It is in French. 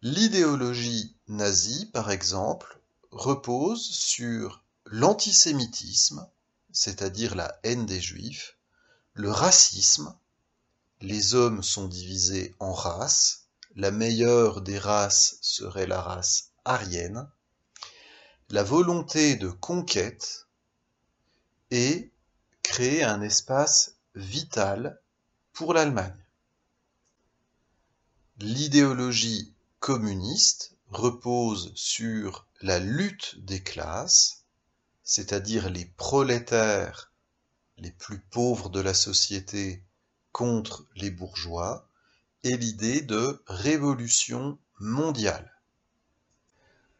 L'idéologie nazie, par exemple, repose sur l'antisémitisme, c'est-à-dire la haine des Juifs, le racisme, les hommes sont divisés en races, la meilleure des races serait la race aryenne, la volonté de conquête et créer un espace vital pour l'Allemagne. L'idéologie communiste repose sur la lutte des classes, c'est-à-dire les prolétaires les plus pauvres de la société contre les bourgeois, et l'idée de révolution mondiale.